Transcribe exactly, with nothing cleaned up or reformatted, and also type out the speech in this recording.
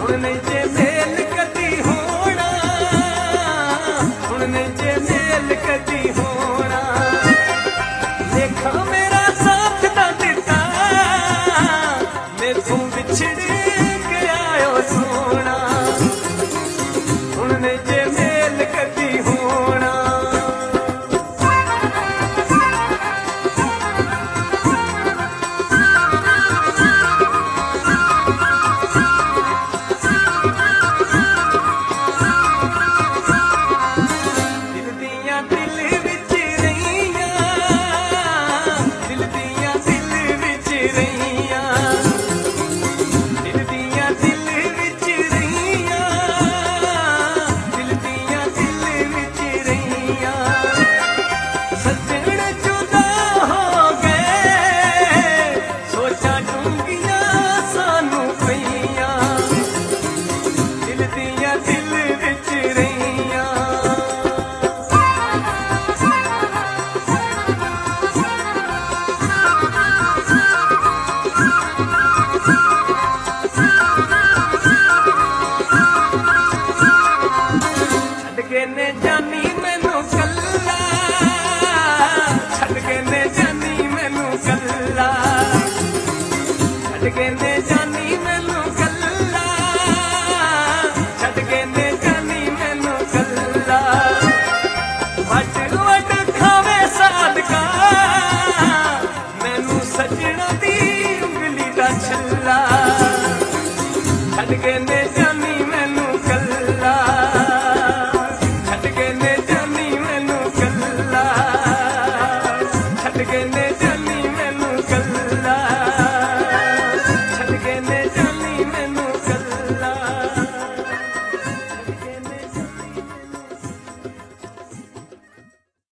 हुण नहीं जे मेल कदी होना, हुण नहीं जे मेल कदी होना। लेखा मेरा साथ ना दिता, मैथों बिछड़ गया ओ सोना। हुण नहीं जे मेल कदी होना। जानी मैनू कल्ला, छड़ के ने जानी मैनू कल्ला, छड़ के ने जानी मैनू कल्ला, छड़ के ने जानी मैनू कल्ला। वट वट खावे सादका, मैनू सजना दी उंगली दा छल्ला। छड़ के ने जानी मैनू कल्ला, कल